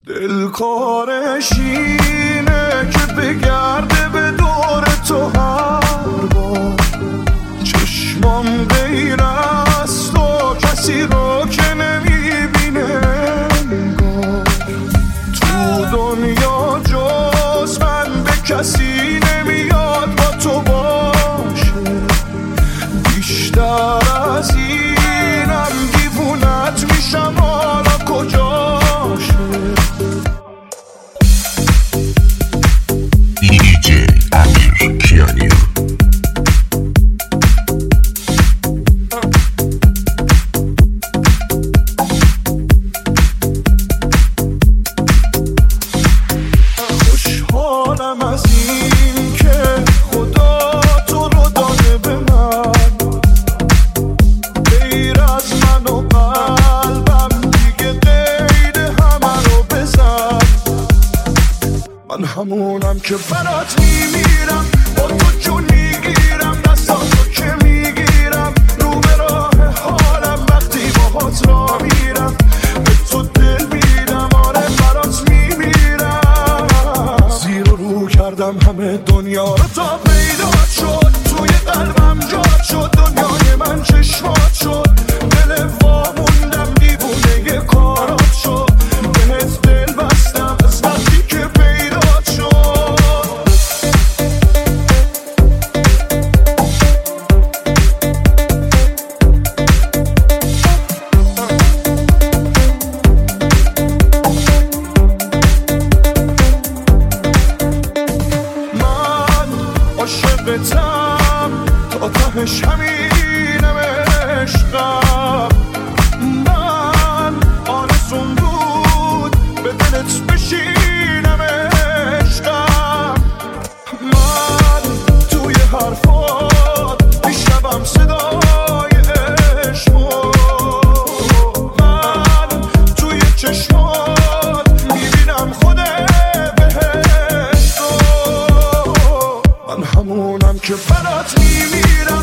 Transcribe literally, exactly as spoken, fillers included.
دلکارش اینه که بگرده به دور تو هر بار، چشمام غیر از تو کسی رو که نمیبینه انگار، تو دنیا جز من به کسی نمیاد با تو باشه، بیشتر از اینم دیوونت میشم حالا کجاشه. دیجی امیر کیانی خوشحالم از این که خدا تو رو داده به من، غیر از من و قلبم دیگه غیر همه رو بزن. من همونم که برات میمیرم، با تو جون میگیرم، دستاتو که میگیرم، رو به راه حالم وقتی باهات را میرم، به تو دل میدم، آره برات میمیرم. زیر و رو کردم همه دنیا رو تا پیدا شد، توی قلبم جاد شد، دنیای من چشمات شد، دل واموندم دیوونه کارات شد، بهت دل بستم از وقتی که پیدا شد. من عاشقتم تا تهش همینم عشقم، من آرزوم بود به دلت بشینم عشقم، من توی حرفات میشنوم صدای عشقو، من توی چشمات میبینم خود بهشتو. من همونم که برات میمیرم،